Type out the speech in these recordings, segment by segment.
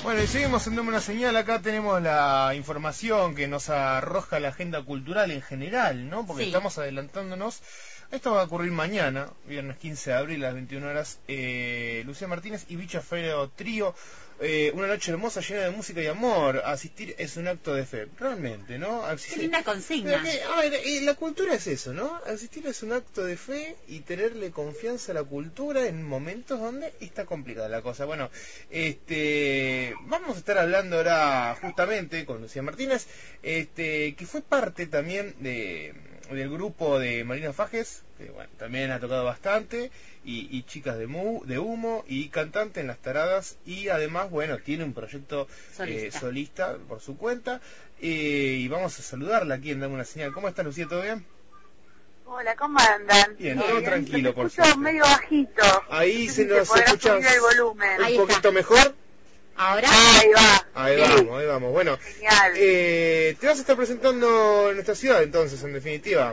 Bueno, y seguimos en Dame una Señal. Acá tenemos la información que nos arroja la agenda cultural en general, ¿no? Porque estamos adelantándonos. Esto va a ocurrir mañana, viernes 15 de abril a las 21 horas. Lucía Martínez y Bicha Feo Trío. Una noche hermosa llena de música y amor. Asistir es un acto de fe. Realmente, ¿no? Qué linda consigna. La cultura es eso, ¿no? Asistir es un acto de fe y tenerle confianza a la cultura en momentos donde está complicada la cosa. Bueno, vamos a estar hablando ahora justamente con Lucía Martínez, que fue parte también del grupo de Marina Fajes, que bueno, también ha tocado bastante, y Chicas de Humo, y cantante en Las Taradas, y además, bueno, tiene un proyecto solista por su cuenta, y vamos a saludarla aquí en Dame una Señal. ¿Cómo estás, Lucía? ¿Todo bien? Hola, ¿cómo andan? Bien, todo tranquilo, por suerte. Escucho medio bajito. Ahí no se nos escucha un poquito mejor. Ahora ahí va. Ahí vamos. Bueno, genial. Te vas a estar presentando en nuestra ciudad, entonces, en definitiva.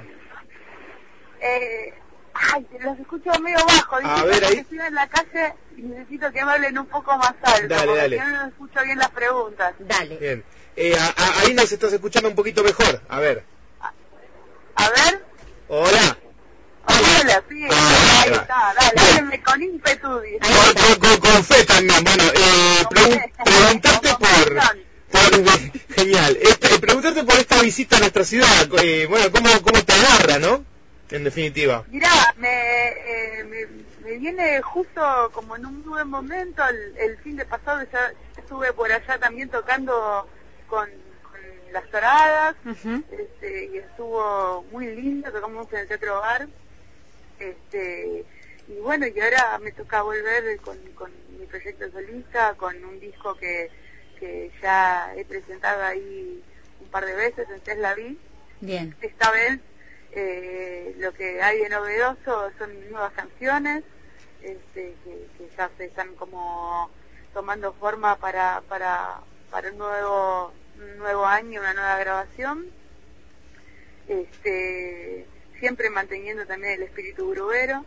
Los escucho medio bajo. A ver, ahí. Estoy en la calle y necesito que me hablen un poco más alto. Dale. Si no escucho bien las preguntas. Dale. Bien. Ahí nos estás escuchando un poquito mejor. A ver. A ver. Hola. Hola, sí. Ahí está, dale, con ímpetu. Con fe también. Bueno, preguntarte genial. Preguntarte por esta visita a nuestra ciudad. Bueno, ¿cómo te agarra, no? En definitiva. Mirá, me viene justo como en un buen momento. El fin de pasado ya estuve por allá también tocando con Las Taradas, y estuvo muy lindo, tocamos en el Teatro Bar, y bueno, y ahora me toca volver con mi proyecto solista, con un disco que ya he presentado ahí un par de veces en Tesla Vi. Bien. Esta vez lo que hay de novedoso son nuevas canciones, que ya se están como tomando forma para un nuevo año, una nueva grabación, siempre manteniendo también el espíritu grubero,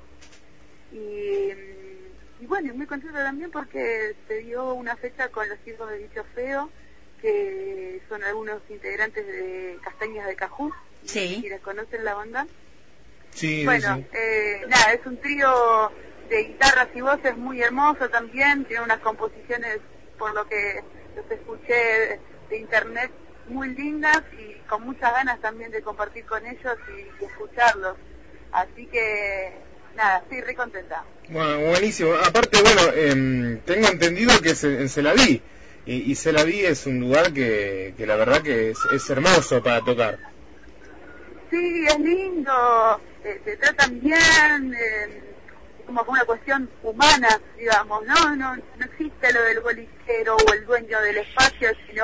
y bueno, muy contenta también porque se dio una fecha con los chicos de Bicho Feo, que son algunos integrantes de Castañas de Cajú. Sí. Si les conocen la banda. Sí. Bueno, sí. es un trío de guitarras y voces muy hermoso también, tiene unas composiciones, por lo que los escuché de internet, muy lindas, y con muchas ganas también de compartir con ellos y escucharlos. Así que, estoy re contenta. Bueno, buenísimo. Aparte, bueno, tengo entendido que es en Celaví, y Celaví es un lugar que la verdad que es hermoso para tocar. Sí, es lindo, te tratan bien, como una cuestión humana, digamos, no existe lo del bolicero o el dueño del espacio, sino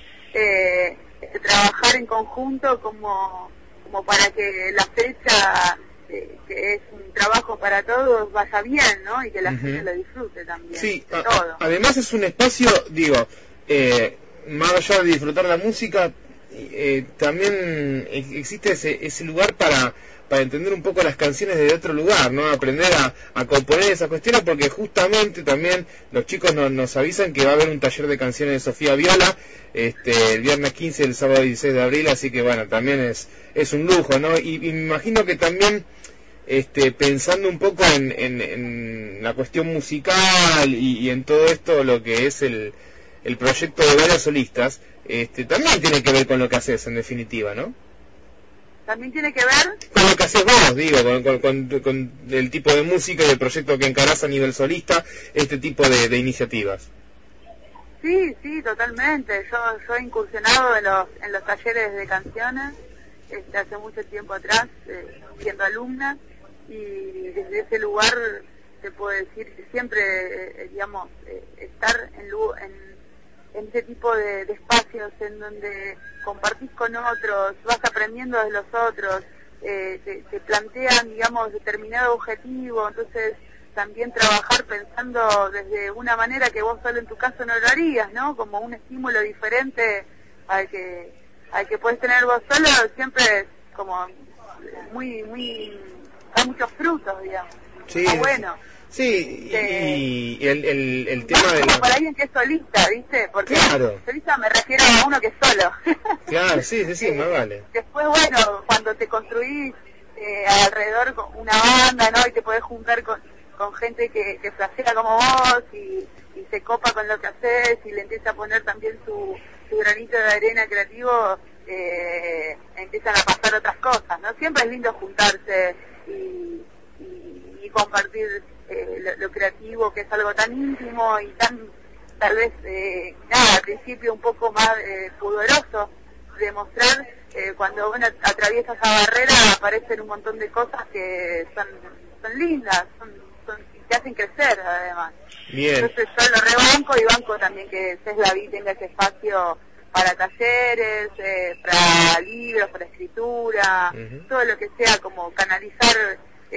trabajar en conjunto como para que la fecha, que es un trabajo para todos, vaya bien, ¿no? Y que la gente lo disfrute también. Sí, todo. Además es un espacio, más allá de disfrutar la música, también existe ese lugar para entender un poco las canciones de otro lugar, ¿no? Aprender a componer esas cuestiones, porque justamente también los chicos nos avisan que va a haber un taller de canciones de Sofía Viola el viernes 15 y el sábado 16 de abril, así que bueno, también es un lujo, ¿no? Y me imagino que también pensando un poco en la cuestión musical y en todo esto, lo que es el proyecto de varios solistas, también tiene que ver con lo que haces, en definitiva, ¿no? También tiene que ver con lo que haces vos, digo, con el tipo de música y el proyecto que encarás a nivel solista, este tipo de iniciativas. Sí, totalmente. Yo he incursionado en los talleres de canciones hace mucho tiempo atrás, siendo alumna, y desde ese lugar te puedo decir que siempre, estar en ese tipo de espacios en donde compartís con otros, vas aprendiendo de los otros, te plantean, determinado objetivo, entonces también trabajar pensando desde una manera que vos solo en tu caso no lo harías, ¿no? Como un estímulo diferente al que puedes tener vos solo, siempre es como muy, da muchos frutos, digamos. Sí, Está bueno. Sí, Eh, y el tema de como la... para alguien que es solista, ¿viste? Porque Claro. solista me refiero a uno que es solo. Claro, sí, más vale. Después, bueno, cuando te construís alrededor con una banda, ¿no? Y te podés juntar con gente que flashea como vos y se copa con lo que haces y le empieza a poner también su granito de arena creativo, empiezan a pasar otras cosas, ¿no? Siempre es lindo juntarse y compartir lo creativo, que es algo tan íntimo y tan, tal vez, nada, al principio un poco más pudoroso de mostrar. Cuando uno atraviesa esa barrera aparecen un montón de cosas que son lindas, te hacen crecer además. Bien. Entonces yo lo rebanco y banco también que CESLAVI tenga ese espacio para talleres, para libros, para escritura, todo lo que sea como canalizar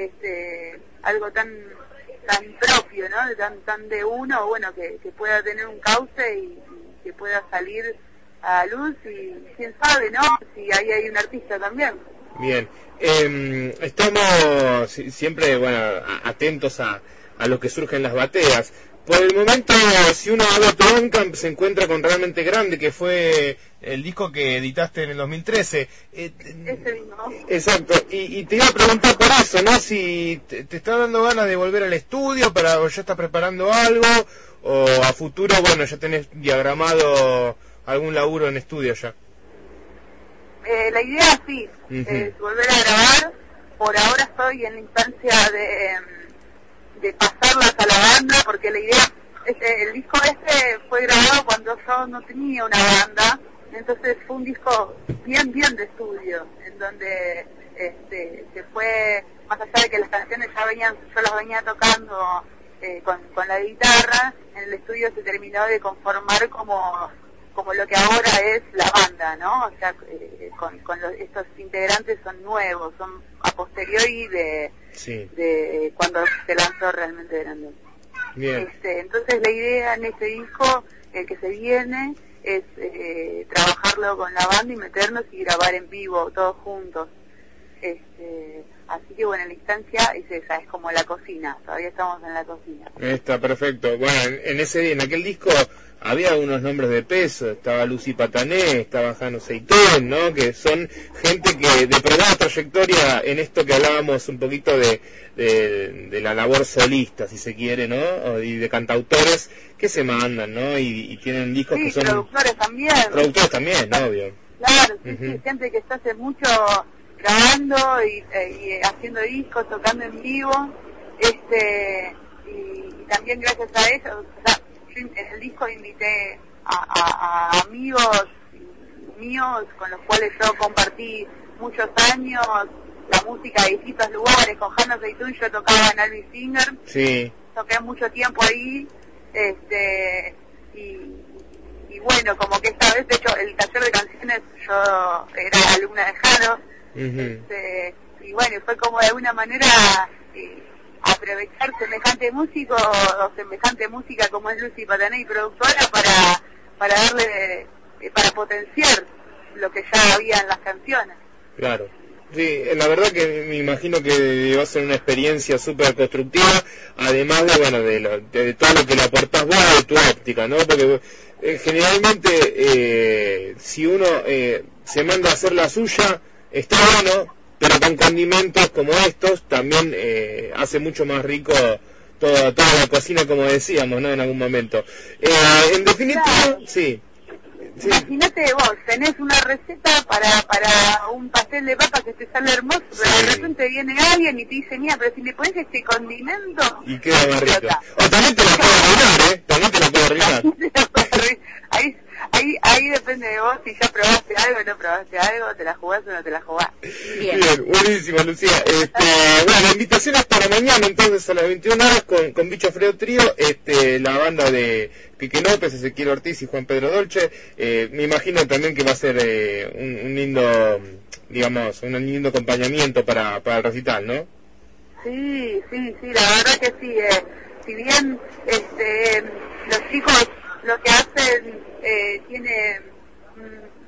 algo tan propio, ¿no? Tan de uno, bueno, que pueda tener un cauce y que pueda salir a la luz y quién sabe, ¿no? Si ahí hay un artista también. Bien. Estamos siempre, bueno, atentos a lo que surge en las bateas. Por el momento, si uno habla de Bandcamp, se encuentra con Realmente Grande, que fue el disco que editaste en el 2013. Ese mismo. Exacto, y te iba a preguntar por eso, ¿no? Si te está dando ganas de volver al estudio, o ya estás preparando algo, o a futuro, bueno, ya tenés diagramado algún laburo en estudio ya. La idea sí, es volver a grabar. Por ahora estoy en la instancia de pasarlas a la banda, porque la idea, el disco fue grabado cuando yo no tenía una banda, entonces fue un disco bien de estudio, en donde se fue, más allá de que las canciones yo las venía tocando con la guitarra, en el estudio se terminó de conformar como lo que ahora es la banda, ¿no? O sea, estos integrantes son nuevos, son a posteriori de cuando se lanzó Realmente Grande. Bien. Entonces la idea en este disco, el que se viene, es trabajarlo con la banda y meternos y grabar en vivo, todos juntos. Así que bueno, la instancia es esa, es como la cocina, todavía estamos en la cocina. Está perfecto. Bueno, en aquel disco había unos nombres de peso, estaba Lucy Patané, estaba Jano Seitón, ¿no? Que son gente que de probada trayectoria en esto que hablábamos un poquito de la labor solista, si se quiere, ¿no? Y de cantautores que se mandan, ¿no? Y tienen discos sí, que son... productores también. Productores también, obvio. Claro, sí, gente que está hace mucho grabando y haciendo discos, tocando en vivo, y también gracias a eso, o sea, en el disco invité a amigos míos con los cuales yo compartí muchos años la música de distintos lugares. Con Jano Seitún yo tocaba en Alvin Singer, sí. Toqué mucho tiempo ahí, y bueno, como que esta vez, de hecho, el taller de canciones yo era alumna de Jano, y bueno, fue como de alguna manera aprovechar semejante músico o semejante música como es Lucy Patané y productora para darle, para potenciar lo que ya había en las canciones. Claro. Sí, la verdad que me imagino que va a ser una experiencia súper constructiva, además de, bueno, de todo lo que le aportás vos, de tu óptica, ¿no? Porque generalmente si uno se manda a hacer la suya, está bueno, pero con condimentos como estos también hace mucho más rico toda la cocina, como decíamos, ¿no? En algún momento. En definitiva, claro. Sí. Imagínate vos, tenés una receta para un pastel de papa que te sale hermoso, pero de repente viene alguien y te dice, mira, pero si le pones este condimento... Y queda más rico. O también te la puedo arruinar, ¿eh? También te la puedo arruinar. Ahí depende de vos, si ya probaste algo o no probaste algo, te la jugás o no te la jugás. Bien, buenísimo, Lucía. Bueno, invitaciones para mañana, entonces, a las 21 horas con Bicho Frío Trío, la banda de Quique López, Ezequiel Ortiz y Juan Pedro Dolce. Me imagino también que va a ser un lindo, digamos, un lindo acompañamiento para el recital, ¿no? Sí, la verdad que sí. Si bien los chicos lo que hacen tiene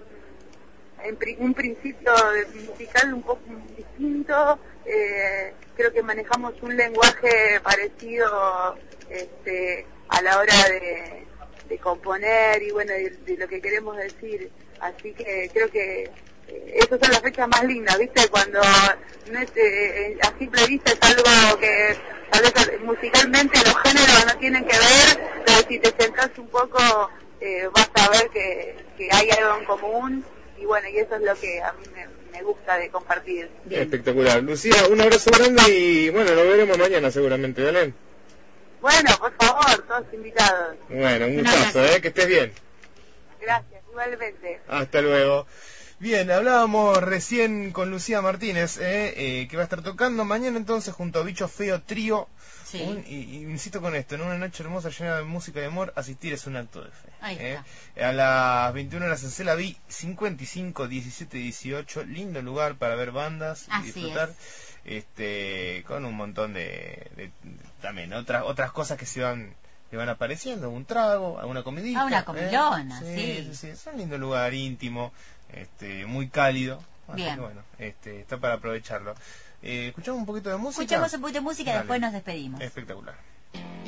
un principio musical un poco distinto, creo que manejamos un lenguaje parecido a la hora de componer y bueno, de lo que queremos decir. Así que creo que esas son las fechas más lindas, ¿viste? Cuando no es, a simple vista es algo que tal vez musicalmente los géneros no tienen que ver, pero si te sentás un poco vas a ver que hay algo en común y bueno, y eso es lo que a mí me gusta de compartir. Bien. Espectacular. Lucía, un abrazo grande y bueno, nos veremos mañana seguramente, ¿vale? Bueno, por favor, todos invitados. Bueno, un gustazo, que estés bien. Gracias, igualmente. Hasta luego. Bien, hablábamos recién con Lucía Martínez, que va a estar tocando mañana entonces junto a Bicho Feo Trío. Sí. Y insisto con esto, en una noche hermosa llena de música y amor, asistir es un acto de fe. Ahí está. A las 21 horas en Celaví, 55 17 18, lindo lugar para ver bandas y disfrutar. Con un montón de también otras cosas que van apareciendo, un trago, alguna comidita. Una comilona, sí. Es un lindo lugar íntimo, muy cálido. Así que bueno, está para aprovecharlo. Escuchamos un poquito de música. Escuchamos un poquito de música y después nos despedimos. Espectacular.